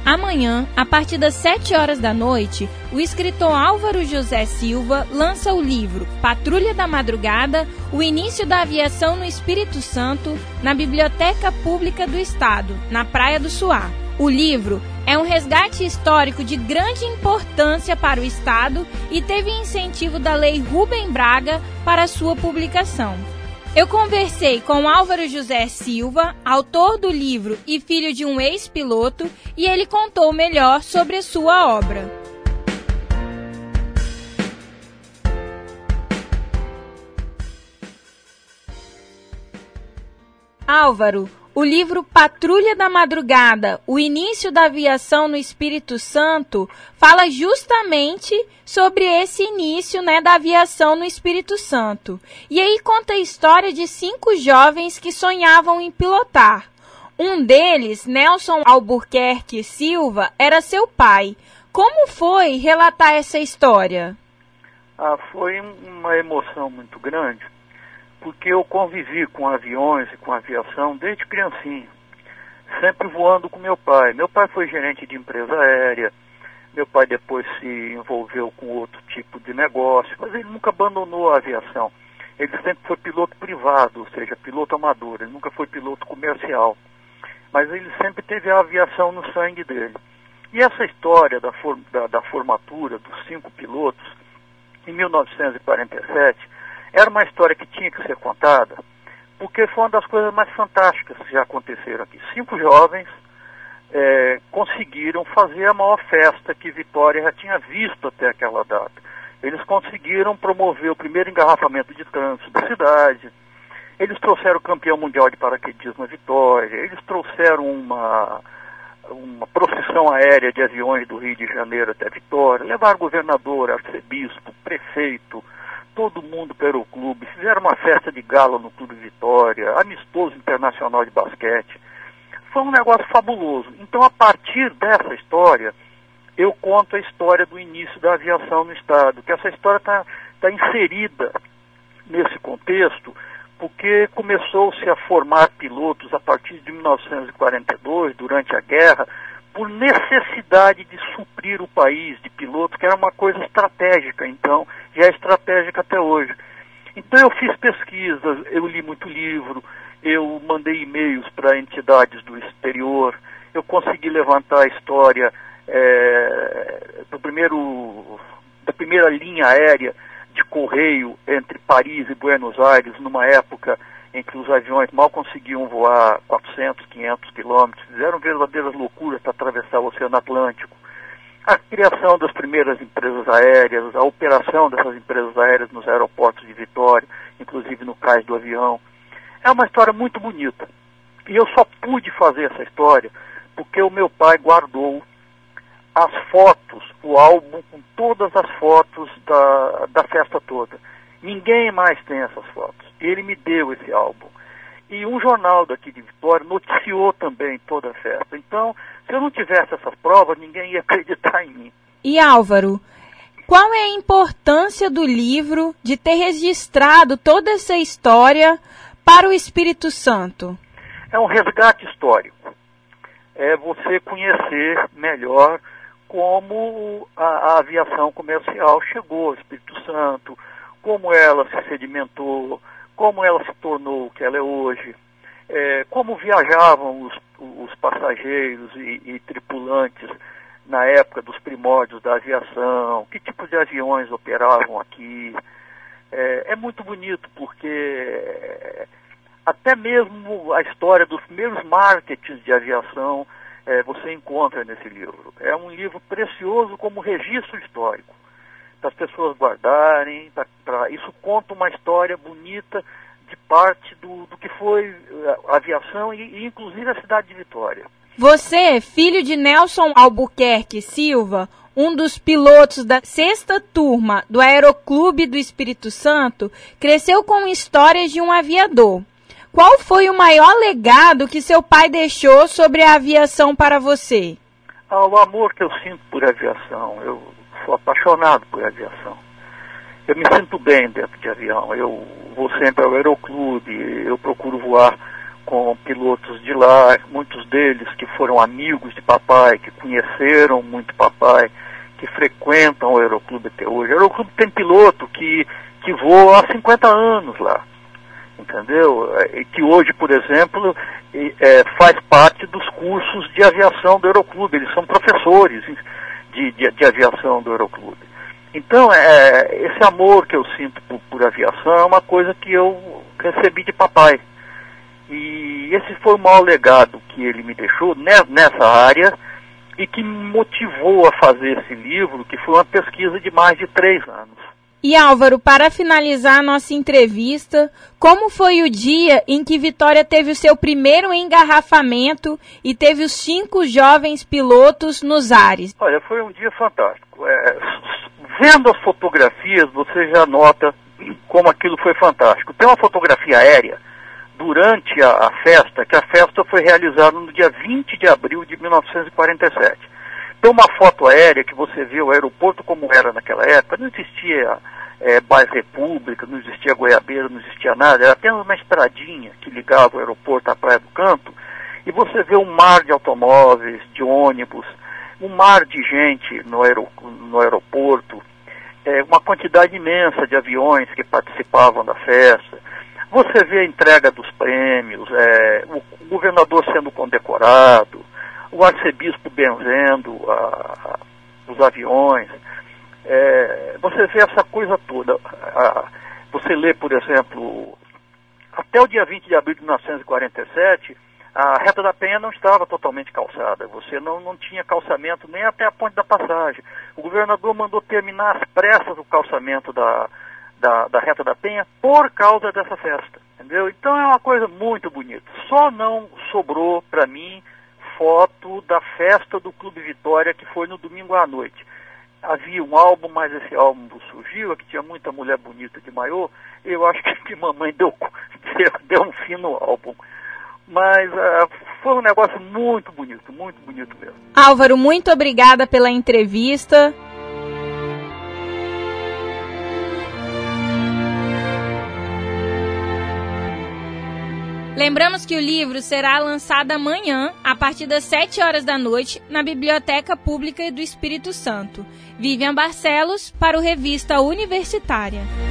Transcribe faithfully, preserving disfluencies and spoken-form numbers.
Amanhã, a partir das sete horas da noite, o escritor Álvaro José Silva lança o livro Patrulha da Madrugada, o início da aviação no Espírito Santo, na Biblioteca Pública do Estado, na Praia do Suá. O livro é um resgate histórico de grande importância para o Estado e teve incentivo da Lei Rubem Braga para sua publicação. Eu conversei com Álvaro José Silva, autor do livro e filho de um ex-piloto, e ele contou melhor sobre a sua obra. Álvaro, o livro Patrulha da Madrugada, o início da aviação no Espírito Santo, fala justamente sobre esse início, né, da aviação no Espírito Santo. E aí conta a história de cinco jovens que sonhavam em pilotar. Um deles, Nelson Albuquerque Silva, era seu pai. Como foi relatar essa história? Ah, foi uma emoção muito grande, porque eu convivi com aviões e com aviação desde criancinha, sempre voando com meu pai. Meu pai foi gerente de empresa aérea, meu pai depois se envolveu com outro tipo de negócio, mas ele nunca abandonou a aviação. Ele sempre foi piloto privado, ou seja, piloto amador, ele nunca foi piloto comercial. Mas ele sempre teve a aviação no sangue dele. E essa história da, for- da, da formatura dos cinco pilotos, em mil novecentos e quarenta e sete, era uma história que tinha que ser contada, porque foi uma das coisas mais fantásticas que já aconteceram aqui. Cinco jovens é, conseguiram fazer a maior festa que Vitória já tinha visto até aquela data. Eles conseguiram promover o primeiro engarrafamento de trânsito da cidade, eles trouxeram o campeão mundial de paraquedismo a Vitória, eles trouxeram uma, uma procissão aérea de aviões do Rio de Janeiro até Vitória, levaram governador, arcebispo, prefeito, todo mundo para o aeroclube, fizeram uma festa de gala no Clube Vitória, amistoso internacional de basquete. Foi um negócio fabuloso. Então, a partir dessa história, eu conto a história do início da aviação no Estado, que essa história está tá inserida nesse contexto, porque começou-se a formar pilotos a partir de mil novecentos e quarenta e dois, durante a guerra, por necessidade de suprir o país de pilotos, que era uma coisa estratégica, então, já é estratégica até hoje. Então eu fiz pesquisas, eu li muito livro, eu mandei e-mails para entidades do exterior, eu consegui levantar a história é, do primeiro, da primeira linha aérea de correio entre Paris e Buenos Aires, numa época em que os aviões mal conseguiam voar quatrocentos, quinhentos quilômetros, fizeram verdadeiras loucuras para atravessar o Oceano Atlântico. A criação das primeiras empresas aéreas, a operação dessas empresas aéreas nos aeroportos de Vitória, inclusive no cais do avião. É uma história muito bonita. E eu só pude fazer essa história porque o meu pai guardou as fotos, o álbum com todas as fotos da, da festa toda. Ninguém mais tem essas fotos. Ele me deu esse álbum. E um jornal daqui de Vitória noticiou também toda a festa. Então, se eu não tivesse essas provas, ninguém ia acreditar em mim. E Álvaro, qual é a importância do livro de ter registrado toda essa história para o Espírito Santo? É um resgate histórico. É você conhecer melhor como a, a aviação comercial chegou ao Espírito Santo, como ela se sedimentou, como ela se tornou o que ela é hoje, é, como viajavam os, os passageiros e, e tripulantes na época dos primórdios da aviação, que tipo de aviões operavam aqui. É, é muito bonito porque até mesmo a história dos primeiros marketings de aviação é, você encontra nesse livro. É um livro precioso como registro histórico, para as pessoas guardarem, pra, pra, isso conta uma história bonita de parte do, do que foi a aviação e, e inclusive a cidade de Vitória. Você, filho de Nelson Albuquerque Silva, um dos pilotos da sexta turma do Aeroclube do Espírito Santo, cresceu com histórias de um aviador. Qual foi o maior legado que seu pai deixou sobre a aviação para você? Ah, o amor que eu sinto por aviação. Eu sou apaixonado por aviação. Eu me sinto bem dentro de avião. Eu vou sempre ao aeroclube, eu procuro voar com pilotos de lá, muitos deles que foram amigos de papai, que conheceram muito papai, que frequentam o Aeroclube até hoje. O Aeroclube tem piloto que, que voa há cinquenta anos lá, entendeu? E que hoje, por exemplo, é, faz parte dos cursos de aviação do Aeroclube. Eles são professores de, de, de aviação do Aeroclube. Então, é, esse amor que eu sinto por, por aviação é uma coisa que eu recebi de papai. E esse foi o maior legado que ele me deixou nessa área e que me motivou a fazer esse livro, que foi uma pesquisa de mais de três anos. E Álvaro, para finalizar a nossa entrevista, como foi o dia em que Vitória teve o seu primeiro engarrafamento e teve os cinco jovens pilotos nos ares? Olha, foi um dia fantástico. É, vendo as fotografias, você já nota como aquilo foi fantástico. Tem uma fotografia aérea durante a, a festa, que a festa foi realizada no dia vinte de abril de mil novecentos e quarenta e sete. Tem uma foto aérea que você vê o aeroporto como era naquela época. Não existia é, Bairro República, não existia Goiabeira, não existia nada. Era apenas uma estradinha que ligava o aeroporto à Praia do Canto. E você vê um mar de automóveis, de ônibus, um mar de gente no, aero, no aeroporto, é, uma quantidade imensa de aviões que participavam da festa. Você vê a entrega dos prêmios, é, o, o governador sendo condecorado, o arcebispo benzendo a, a, os aviões. É, você vê essa coisa toda. A, você lê, por exemplo, até o dia vinte de abril de mil novecentos e quarenta e sete, a Reta da Penha não estava totalmente calçada. Você não, não tinha calçamento nem até a Ponte da Passagem. O governador mandou terminar às pressas o calçamento da, da, da Reta da Penha por causa dessa festa, entendeu? Então é uma coisa muito bonita. Só não sobrou para mim foto da festa do Clube Vitória, que foi no domingo à noite. Havia um álbum, mas esse álbum surgiu, que tinha muita mulher bonita de maiô. Eu acho que mamãe deu, deu um fim no álbum. Mas uh, foi um negócio muito bonito, muito bonito mesmo. Álvaro, muito obrigada pela entrevista. Lembramos que o livro será lançado amanhã, a partir das sete horas da noite, na Biblioteca Pública do Espírito Santo. Vivian Barcelos, para o Revista Universitária.